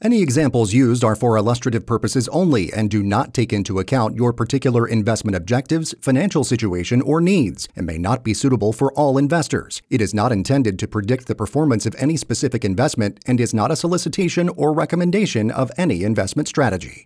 Any examples used are for illustrative purposes only and do not take into account your particular investment objectives, financial situation, or needs, and may not be suitable for all investors. It is not intended to predict the performance of any specific investment and is not a solicitation or recommendation of any investment strategy.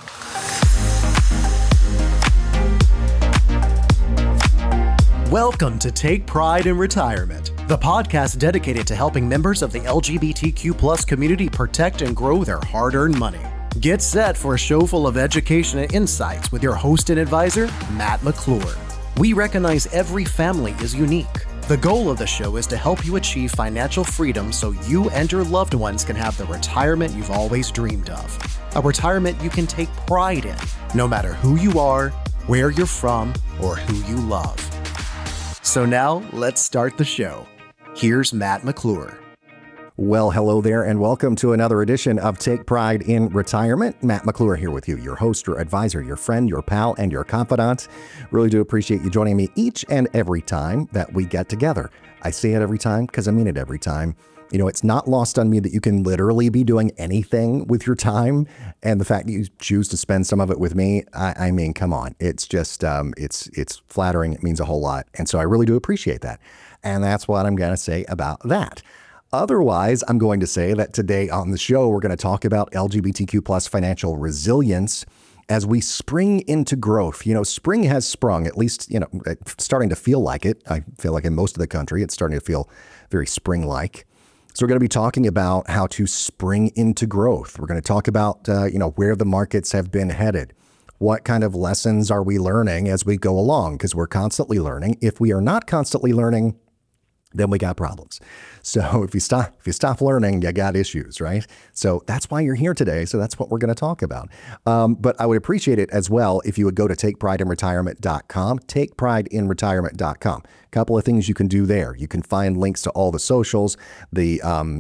Welcome to Take Pride in Retirement, the podcast dedicated to helping members of the LGBTQ+ community protect and grow their hard-earned money. Get set for a show full of education and insights with your host and advisor, Matt McClure. We recognize every family is unique. The goal of the show is to help you achieve financial freedom so you and your loved ones can have the retirement you've always dreamed of. A retirement you can take pride in, no matter who you are, where you're from, or who you love. So now, let's start the show. Here's Matt McClure. Well, hello there, and welcome to another edition of Take Pride in Retirement. Matt McClure here with you, your host, your advisor, your friend, your pal, and your confidant. Really do appreciate you joining me each and every time that we get together. I say it every time because I mean it every time. You know, it's not lost on me that you can literally be doing anything with your time. And the fact that you choose to spend some of it with me, I mean, come on. It's just, it's flattering. It means a whole lot. And so I really do appreciate that. And that's what I'm going to say about that. Otherwise, I'm going to say that today on the show, we're going to talk about LGBTQ+ financial resilience as we spring into growth. You know, spring has sprung, at least, you know, it's starting to feel like it. I feel like in most of the country, it's starting to feel very spring-like. So we're going to be talking about how to spring into growth. We're going to talk about, where the markets have been headed. What kind of lessons are we learning as we go along? Because we're constantly learning. If we are not constantly learning, then we got problems. So if you stop learning, you got issues, right? So that's why you're here today. So that's what we're going to talk about. But I would appreciate it as well if you would go to takeprideinretirement.com, takeprideinretirement.com. A couple of things you can do there. You can find links to all the socials. The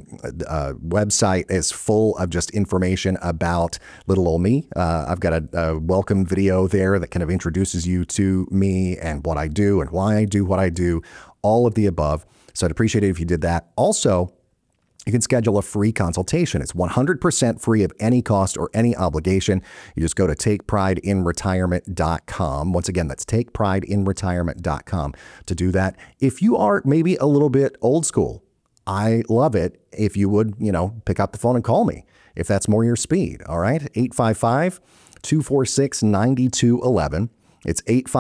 website is full of just information about little old me. I've got a welcome video there that kind of introduces you to me and what I do and why I do what I do, all of the above. So I'd appreciate it if you did that. Also, you can schedule a free consultation. It's 100% free of any cost or any obligation. You just go to takeprideinretirement.com. Once again, that's takeprideinretirement.com to do that. If you are maybe a little bit old school, I love it if you would, pick up the phone and call me if that's more your speed. All right. 855-246-9211. It's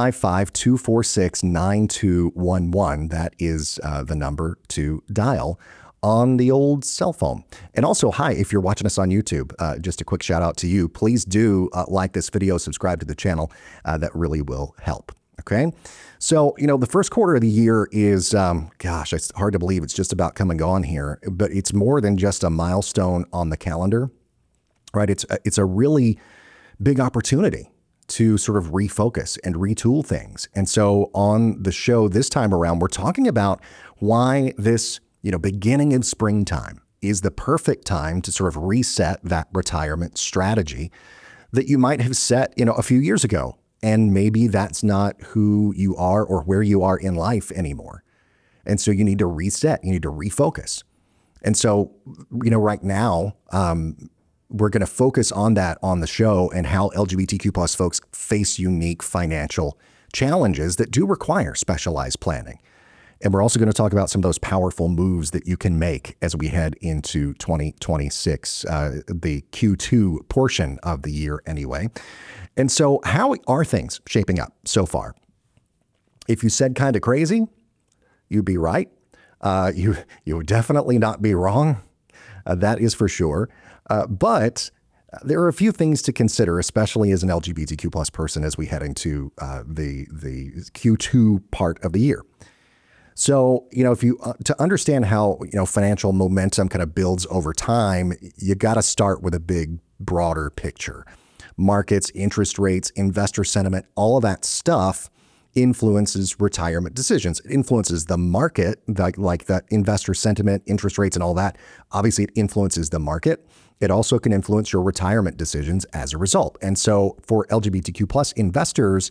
855-246-9211. That is the number to dial on the old cell phone. And also, hi, if you're watching us on YouTube, just a quick shout out to you. Please do like this video, subscribe to the channel. That really will help. Okay. So, the first quarter of the year is, it's hard to believe it's just about come and gone here, but it's more than just a milestone on the calendar, right? It's a really big opportunity to sort of refocus and retool things. And so on the show this time around, we're talking about why this, beginning of springtime is the perfect time to sort of reset that retirement strategy that you might have set, a few years ago. And maybe that's not who you are or where you are in life anymore. And so you need to reset, you need to refocus. And so, right now, we're going to focus on that on the show and how LGBTQ+ folks face unique financial challenges that do require specialized planning. And we're also going to talk about some of those powerful moves that you can make as we head into 2026, the Q2 portion of the year anyway. And so how are things shaping up so far? If you said kind of crazy, you'd be right. You would definitely not be wrong. That is for sure. But there are a few things to consider, especially as an LGBTQ+ person as we head into the Q2 part of the year. So, if you to understand how, financial momentum kind of builds over time, you got to start with a big, broader picture. Markets, interest rates, investor sentiment, all of that stuff influences retirement decisions. It influences the market, like that investor sentiment, interest rates, and all that. Obviously, it influences the market. It also can influence your retirement decisions as a result. And so for LGBTQ+ investors,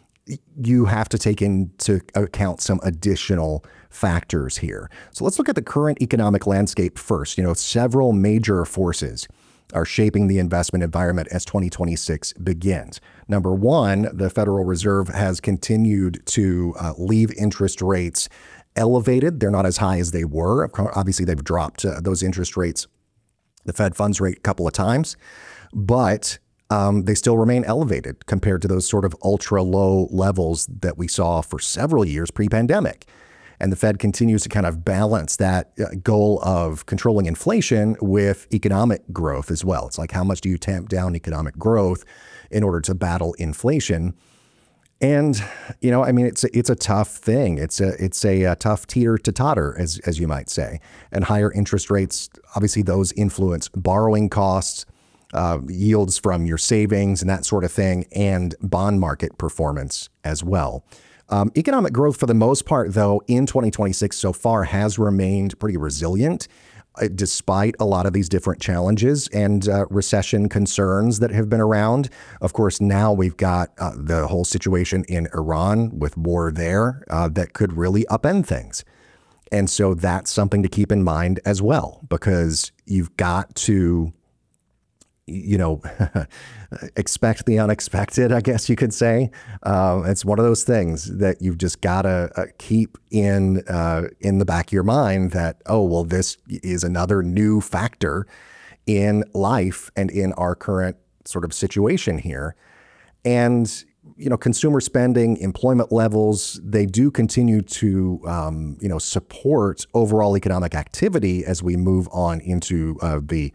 you have to take into account some additional factors here. So let's look at the current economic landscape first. Several major forces are shaping the investment environment as 2026 begins. Number one, the Federal Reserve has continued to leave interest rates elevated. They're not as high as they were. Obviously, they've dropped those interest rates, the Fed funds rate, a couple of times, but they still remain elevated compared to those sort of ultra low levels that we saw for several years pre-pandemic. And the Fed continues to kind of balance that goal of controlling inflation with economic growth as well. It's like, how much do you tamp down economic growth in order to battle inflation? And, you know, I mean, it's a tough thing. It's a tough teeter to totter, as you might say. And higher interest rates, obviously, those influence borrowing costs, yields from your savings and that sort of thing, and bond market performance as well. Economic growth, for the most part, though, in 2026 so far has remained pretty resilient, despite a lot of these different challenges and recession concerns that have been around. Of course, now we've got the whole situation in Iran with war there that could really upend things. And so that's something to keep in mind as well, because you've got to, you know, expect the unexpected, I guess you could say. It's one of those things that you've just got to keep in the back of your mind that, oh, well, this is another new factor in life and in our current sort of situation here. And, you know, consumer spending, employment levels, they do continue to, you know, support overall economic activity as we move on into the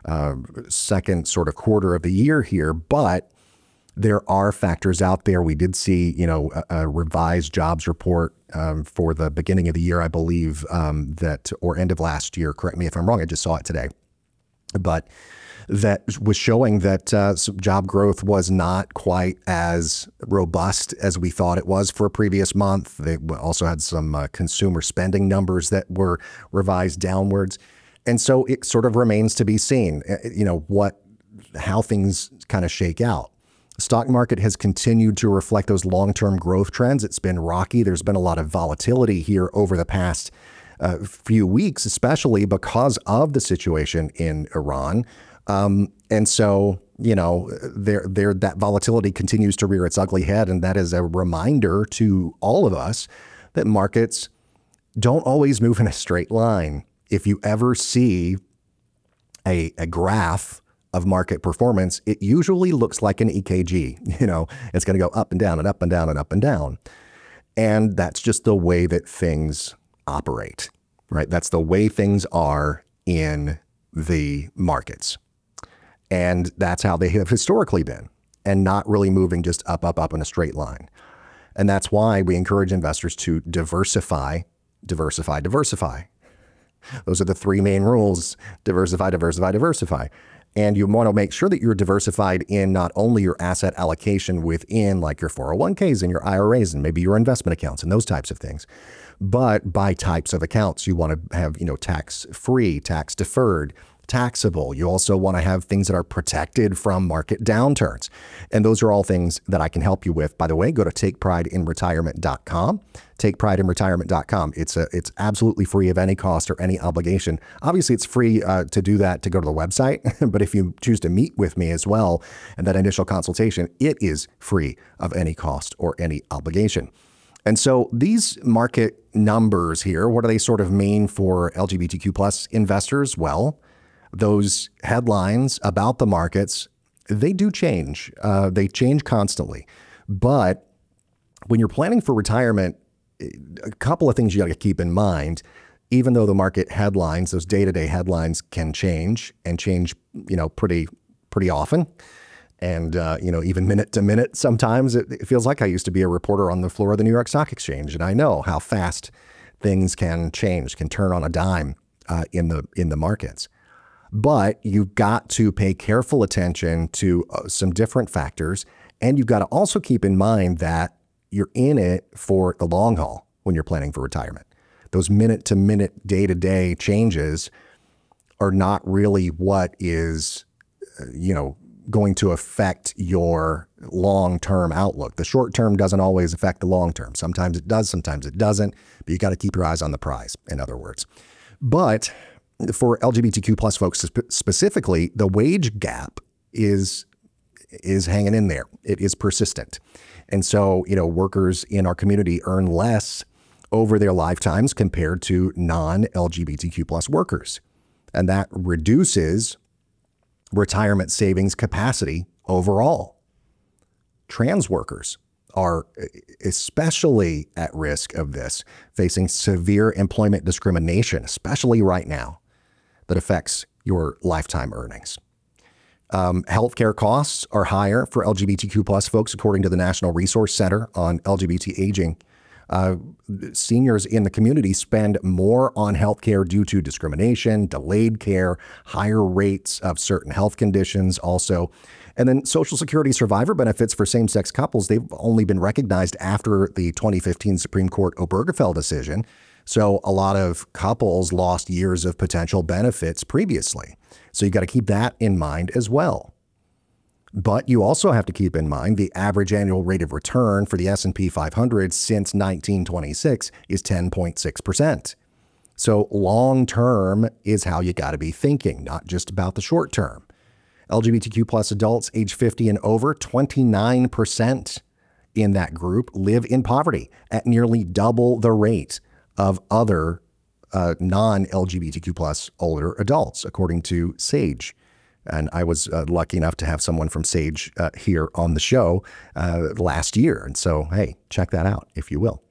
second sort of quarter of the year here. But there are factors out there. We did see, you know, a revised jobs report for the beginning of the year, I believe, or end of last year. Correct me if I'm wrong. I just saw it today. But that was showing that job growth was not quite as robust as we thought it was for a previous month. They also had some consumer spending numbers that were revised downwards. And so it sort of remains to be seen, you know, how things kind of shake out. The stock market has continued to reflect those long-term growth trends. It's been rocky. There's been a lot of volatility here over the past few weeks, especially because of the situation in Iran. And so, you know, that volatility continues to rear its ugly head. And that is a reminder to all of us that markets don't always move in a straight line. If you ever see a graph of market performance, it usually looks like an EKG. You know, it's going to go up and down and up and down and up and down. And that's just the way that things operate, right? That's the way things are in the markets. And that's how they have historically been, and not really moving just up, up, up in a straight line. And that's why we encourage investors to diversify, diversify, diversify. Those are the three main rules: diversify, diversify, diversify. And you want to make sure that you're diversified in not only your asset allocation within, like, your 401ks and your IRAs and maybe your investment accounts and those types of things, but by types of accounts. You want to have, you know, tax-free, tax-deferred, taxable. You also want to have things that are protected from market downturns. And those are all things that I can help you with. By the way, go to takeprideinretirement.com. Takeprideinretirement.com. It's absolutely free of any cost or any obligation. Obviously, it's free to do that, to go to the website. But if you choose to meet with me as well, and that initial consultation, it is free of any cost or any obligation. And so these market numbers here, what do they sort of mean for LGBTQ plus investors? Well, those headlines about the markets, they do change. They change constantly. But when you're planning for retirement, a couple of things you got to keep in mind. Even though the market headlines, those day-to-day headlines, can change and change, you know, pretty often. And, you know, even minute to minute, sometimes it feels like I used to be a reporter on the floor of the New York Stock Exchange. And I know how fast things can change, can turn on a dime in the markets. But you've got to pay careful attention to some different factors. And you've got to also keep in mind that you're in it for the long haul when you're planning for retirement. Those minute to minute, day to day changes are not really what is, you know, going to affect your long-term outlook. The short term doesn't always affect the long term. Sometimes it does, sometimes it doesn't, but you got to keep your eyes on the prize, in other words. But for LGBTQ plus folks specifically, the wage gap is hanging in there. It is persistent. And so, workers in our community earn less over their lifetimes compared to non-LGBTQ plus workers. And that reduces retirement savings capacity overall. Trans workers are especially at risk of this, facing severe employment discrimination, especially right now, that affects your lifetime earnings. Healthcare costs are higher for LGBTQ plus folks, according to the National Resource Center on LGBT Aging. Seniors in the community spend more on healthcare due to discrimination, delayed care, higher rates of certain health conditions also. And then Social Security survivor benefits for same-sex couples, they've only been recognized after the 2015 Supreme Court Obergefell decision. So a lot of couples lost years of potential benefits previously. So you got to keep that in mind as well. But you also have to keep in mind the average annual rate of return for the S&P 500 since 1926 is 10.6%. So long term is how you got to be thinking, not just about the short term. LGBTQ plus adults age 50 and over, 29% in that group live in poverty at nearly double the rate of other non-LGBTQ plus older adults, according to SAGE. And I was lucky enough to have someone from SAGE here on the show last year. And so, hey, check that out, if you will.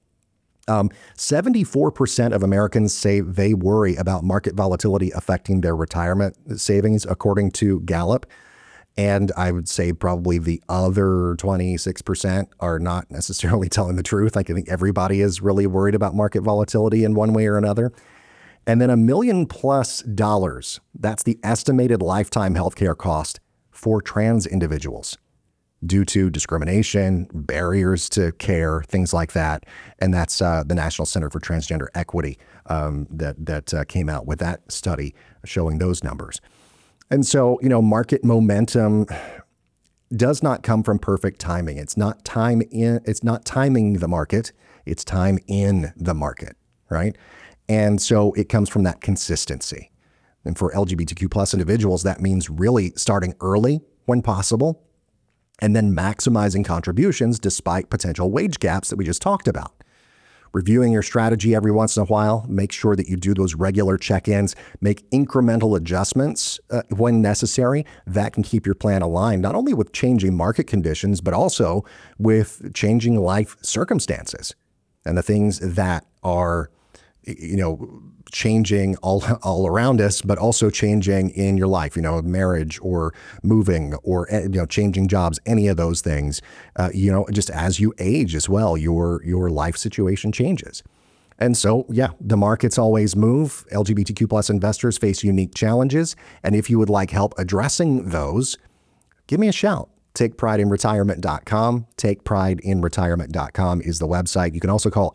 74% of Americans say they worry about market volatility affecting their retirement savings, according to Gallup. And I would say probably the other 26% are not necessarily telling the truth. I think everybody is really worried about market volatility in one way or another. And then $1 million+ that's the estimated lifetime healthcare cost for trans individuals due to discrimination, barriers to care, things like that. And that's the National Center for Transgender Equity that came out with that study showing those numbers. And so, market momentum does not come from perfect timing. It's not timing the market, it's time in the market, right? And so it comes from that consistency. And for LGBTQ plus individuals, that means really starting early when possible, and then maximizing contributions despite potential wage gaps that we just talked about. Reviewing your strategy every once in a while, make sure that you do those regular check-ins, make incremental adjustments when necessary. That can keep your plan aligned, not only with changing market conditions, but also with changing life circumstances and the things that are changing all around us, but also changing in your life, marriage or moving or, changing jobs, any of those things, just as you age as well, your life situation changes. And so, the markets always move. LGBTQ plus investors face unique challenges. And if you would like help addressing those, give me a shout. TakePrideInRetirement.com. TakePrideInRetirement.com is the website. You can also call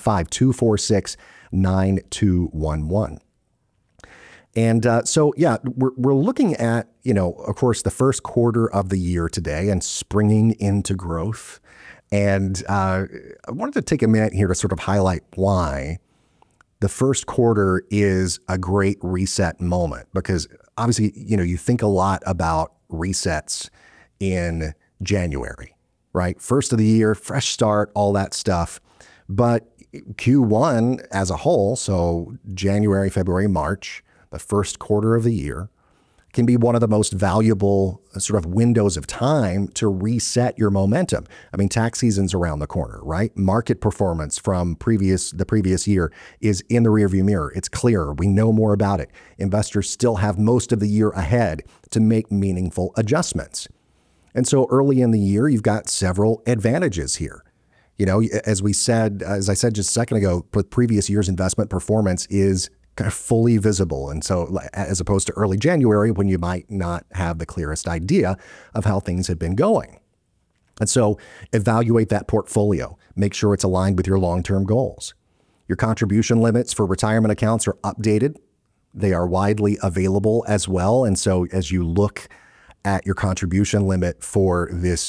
855-246-9211. And we're looking at, of course, the first quarter of the year today and springing into growth. And I wanted to take a minute here to sort of highlight why the first quarter is a great reset moment, because obviously, you think a lot about resets in January, right? First of the year, fresh start, all that stuff. But Q1 as a whole, so January, February, March, the first quarter of the year, can be one of the most valuable sort of windows of time to reset your momentum. I mean, tax season's around the corner, right? Market performance from the previous year is in the rearview mirror. It's clearer. We know more about it. Investors still have most of the year ahead to make meaningful adjustments. And so early in the year, you've got several advantages here. As I said just a second ago, previous year's investment performance is kind of fully visible. And so as opposed to early January, when you might not have the clearest idea of how things had been going. And so evaluate that portfolio. Make sure it's aligned with your long-term goals. Your contribution limits for retirement accounts are updated. They are widely available as well. And so as you look at your contribution limit for this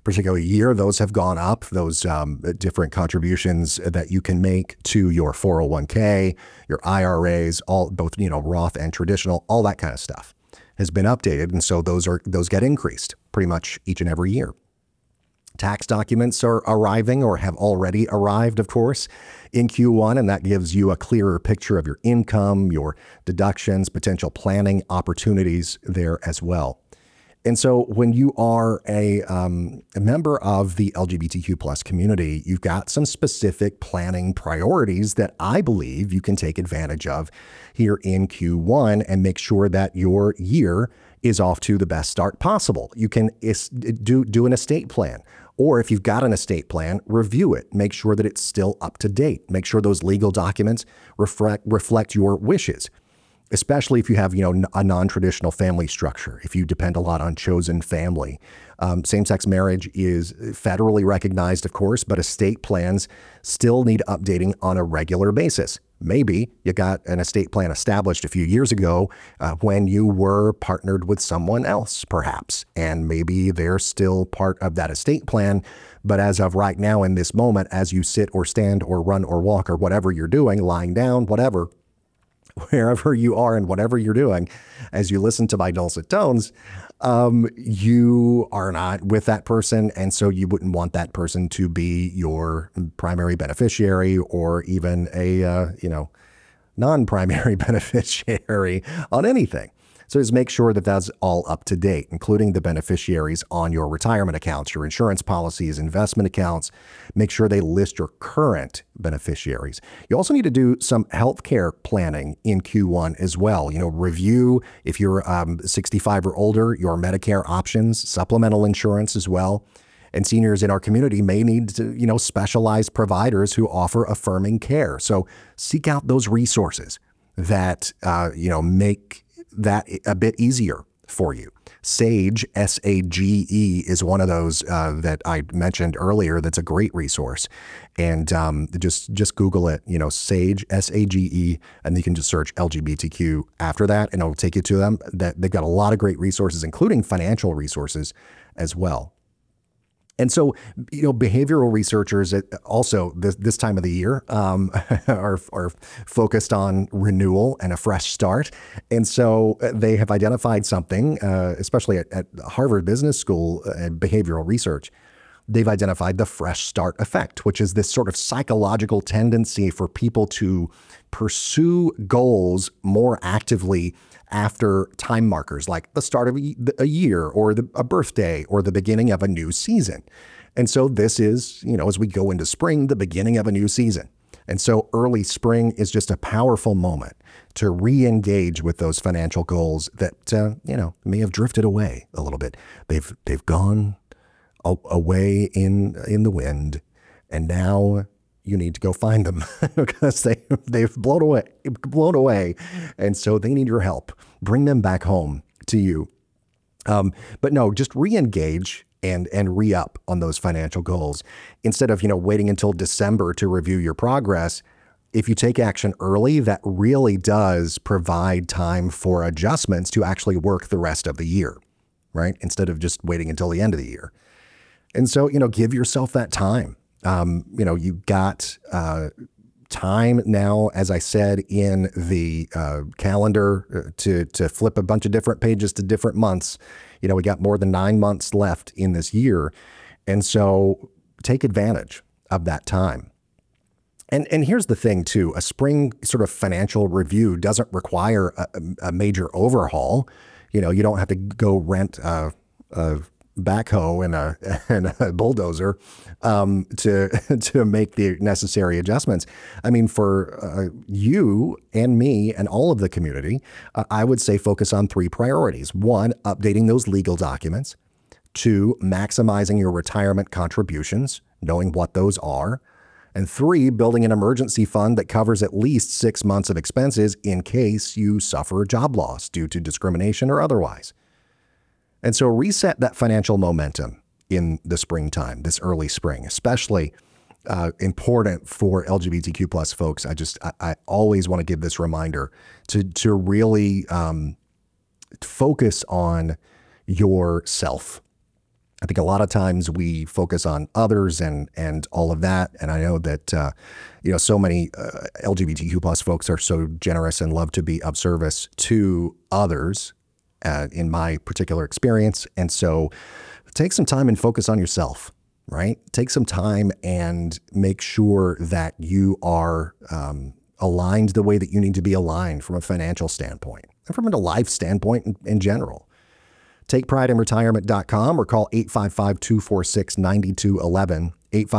particular year, those have gone up. Those different contributions that you can make to your 401k, your IRAs, all both Roth and traditional, all that kind of stuff has been updated, and so those get increased pretty much each and every year. Tax documents are arriving or have already arrived, of course, in Q1, and that gives you a clearer picture of your income, your deductions, potential planning opportunities there as well. And so when you are a member of the LGBTQ plus community, you've got some specific planning priorities that I believe you can take advantage of here in Q1 and make sure that your year is off to the best start possible. You can do an estate plan. Or if you've got an estate plan, review it. Make sure that it's still up to date. Make sure those legal documents reflect your wishes, especially if you have, a non-traditional family structure, if you depend a lot on chosen family. Same-sex marriage is federally recognized, of course, but estate plans still need updating on a regular basis. Maybe you got an estate plan established a few years ago when you were partnered with someone else, perhaps, and maybe they're still part of that estate plan. But as of right now, in this moment, as you sit or stand or run or walk or whatever you're doing, lying down, whatever, wherever you are and whatever you're doing, as you listen to my dulcet tones, you are not with that person. And so you wouldn't want that person to be your primary beneficiary or even a, non-primary beneficiary on anything. So just make sure that that's all up to date, including the beneficiaries on your retirement accounts, your insurance policies, investment accounts. Make sure they list your current beneficiaries. You also need to do some healthcare planning in Q1 as well. Review, if you're 65 or older, your Medicare options, supplemental insurance as well. And seniors in our community may need to, specialized providers who offer affirming care. So seek out those resources that, make that a bit easier for you. Sage, SAGE, is one of those that I mentioned earlier. That's a great resource. And just Google it, Sage, SAGE, and you can just search LGBTQ after that, and it'll take you to them. They've got a lot of great resources, including financial resources as well. And so, behavioral researchers also this time of the year are focused on renewal and a fresh start. And so they have identified something, especially at Harvard Business School and behavioral research. They've identified the fresh start effect, which is this sort of psychological tendency for people to pursue goals more actively after time markers like the start of a year or a birthday or the beginning of a new season. And so this is, as we go into spring, the beginning of a new season. And so early spring is just a powerful moment to re-engage with those financial goals that, may have drifted away a little bit. They've gone away in the wind, and now you need to go find them because they've blown away. And so they need your help. Bring them back home to you. But no, just re-engage and re-up on those financial goals. Instead of, waiting until December to review your progress, if you take action early, that really does provide time for adjustments to actually work the rest of the year, right? Instead of just waiting until the end of the year. And so, give yourself that time. You've got time now, as I said, in the calendar to flip a bunch of different pages to different months. We got more than 9 months left in this year. And so take advantage of that time. And here's the thing, too. A spring sort of financial review doesn't require a major overhaul. You don't have to go rent a backhoe and a bulldozer to make the necessary adjustments. I mean, for you and me and all of the community, I would say focus on 3 priorities. 1, updating those legal documents. 2, maximizing your retirement contributions, knowing what those are. And 3, building an emergency fund that covers at least 6 months of expenses in case you suffer job loss due to discrimination or otherwise. And so reset that financial momentum in the springtime, this early spring, especially important for LGBTQ plus folks. I always want to give this reminder to really focus on yourself. I think a lot of times we focus on others and all of that. And I know that, so many LGBTQ plus folks are so generous and love to be of service to others in my particular experience. And so take some time and focus on yourself, right? Take some time and make sure that you are aligned the way that you need to be aligned from a financial standpoint and from a life standpoint in general. TakePrideInRetirement.com or call 855-246-9211,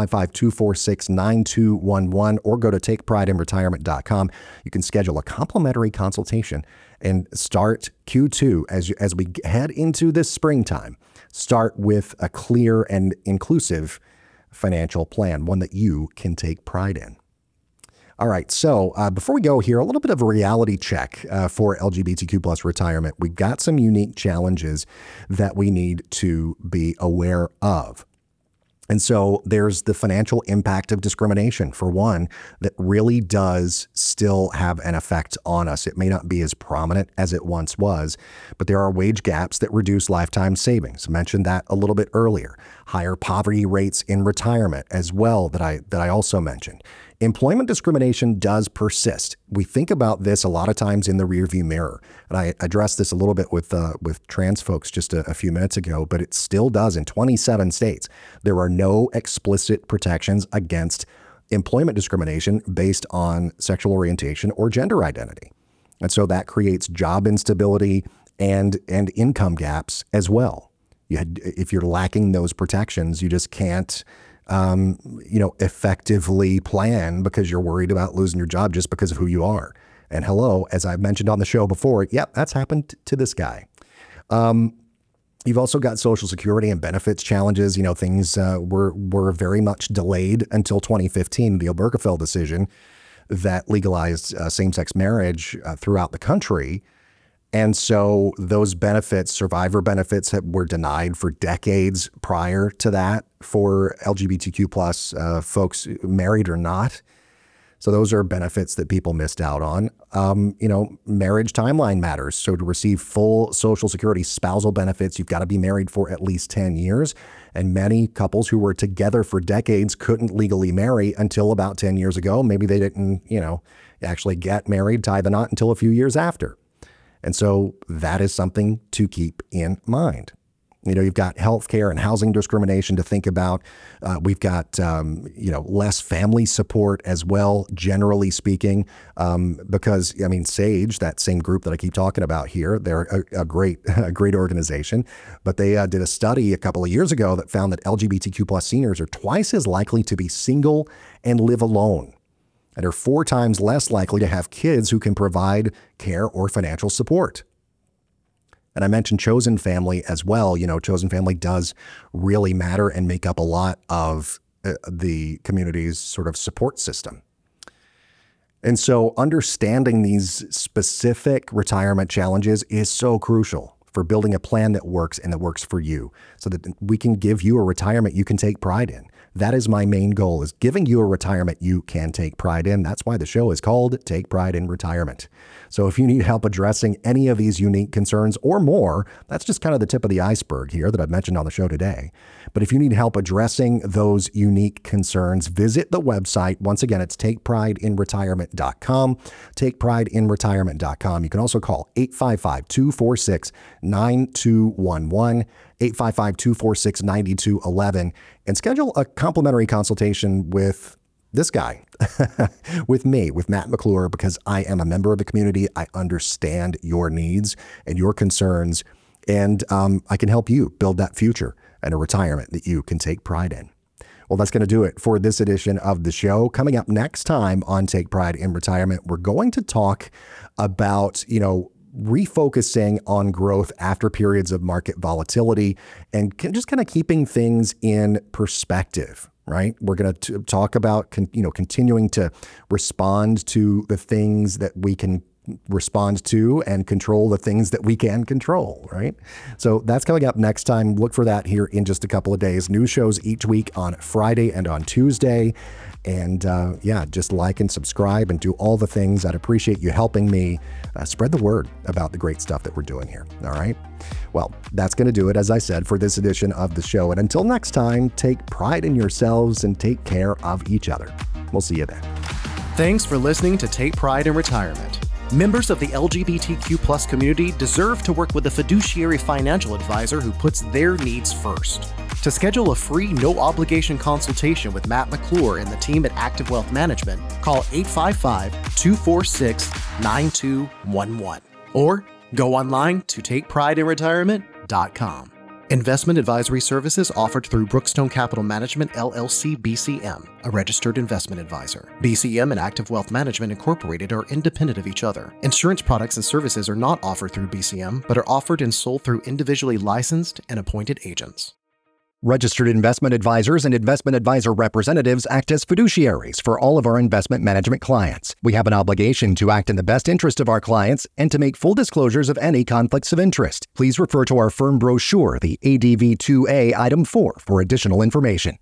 855-246-9211, or go to TakePrideInRetirement.com. You can schedule a complimentary consultation and start Q2 as we head into this springtime. Start with a clear and inclusive financial plan, one that you can take pride in. All right, so before we go here, a little bit of a reality check for LGBTQ plus retirement. We've got some unique challenges that we need to be aware of. And so there's the financial impact of discrimination, for one, that really does still have an effect on us. It may not be as prominent as it once was, but there are wage gaps that reduce lifetime savings. I mentioned that a little bit earlier. Higher poverty rates in retirement as well that I also mentioned. Employment discrimination does persist. We think about this a lot of times in the rearview mirror. And I addressed this a little bit with trans folks just a few minutes ago, but it still does in 27 states. There are no explicit protections against employment discrimination based on sexual orientation or gender identity. And so that creates job instability and income gaps as well. If you're lacking those protections, you just can't effectively plan because you're worried about losing your job just because of who you are. And hello, as I've mentioned on the show before, yep, that's happened to this guy. You've also got Social Security and benefits challenges. Things were very much delayed until 2015, the Obergefell decision that legalized same-sex marriage throughout the country. And so those benefits, survivor benefits, were denied for decades prior to that for LGBTQ plus folks, married or not. So those are benefits that people missed out on. Marriage timeline matters. So to receive full Social Security spousal benefits, you've got to be married for at least 10 years. And many couples who were together for decades couldn't legally marry until about 10 years ago. Maybe they didn't, actually get married, tie the knot until a few years after. And so that is something to keep in mind. You've got healthcare and housing discrimination to think about. We've got, less family support as well, generally speaking, because, SAGE, that same group that I keep talking about here, they're a great organization. But they did a study a couple of years ago that found that LGBTQ plus seniors are twice as likely to be single and live alone, and are 4 times less likely to have kids who can provide care or financial support. And I mentioned chosen family as well. Chosen family does really matter and make up a lot of the community's sort of support system. And so understanding these specific retirement challenges is so crucial for building a plan that works and that works for you, so that we can give you a retirement you can take pride in. That is my main goal, is giving you a retirement you can take pride in. That's why the show is called Take Pride in Retirement. So if you need help addressing any of these unique concerns or more, that's just kind of the tip of the iceberg here that I've mentioned on the show today. But if you need help addressing those unique concerns, visit the website. Once again, it's TakePrideInRetirement.com, TakePrideInRetirement.com. You can also call 855-246-9211, 855-246-9211, and schedule a complimentary consultation with this guy, with me, with Matt McClure, because I am a member of the community. I understand your needs and your concerns, and I can help you build that future and a retirement that you can take pride in. Well, that's going to do it for this edition of the show. Coming up next time on Take Pride in Retirement, we're going to talk about, refocusing on growth after periods of market volatility and just kind of keeping things in perspective, right? We're going to talk about, continuing to respond to the things that we can respond to and control the things that we can control, right? So that's coming up next time. Look for that here in just a couple of days. New shows each week on Friday and on Tuesday. And just like and subscribe and do all the things. I'd appreciate you helping me spread the word about the great stuff that we're doing here. All right. Well, that's going to do it, as I said, for this edition of the show. And until next time, take pride in yourselves and take care of each other. We'll see you then. Thanks for listening to Take Pride in Retirement. Members of the LGBTQ+ community deserve to work with a fiduciary financial advisor who puts their needs first. To schedule a free, no-obligation consultation with Matt McClure and the team at Active Wealth Management, call 855-246-9211 or go online to takeprideinretirement.com. Investment advisory services offered through Brookstone Capital Management, LLC, BCM, a registered investment advisor. BCM and Active Wealth Management Incorporated are independent of each other. Insurance products and services are not offered through BCM, but are offered and sold through individually licensed and appointed agents. Registered investment advisors and investment advisor representatives act as fiduciaries for all of our investment management clients. We have an obligation to act in the best interest of our clients and to make full disclosures of any conflicts of interest. Please refer to our firm brochure, the ADV 2A Item 4, for additional information.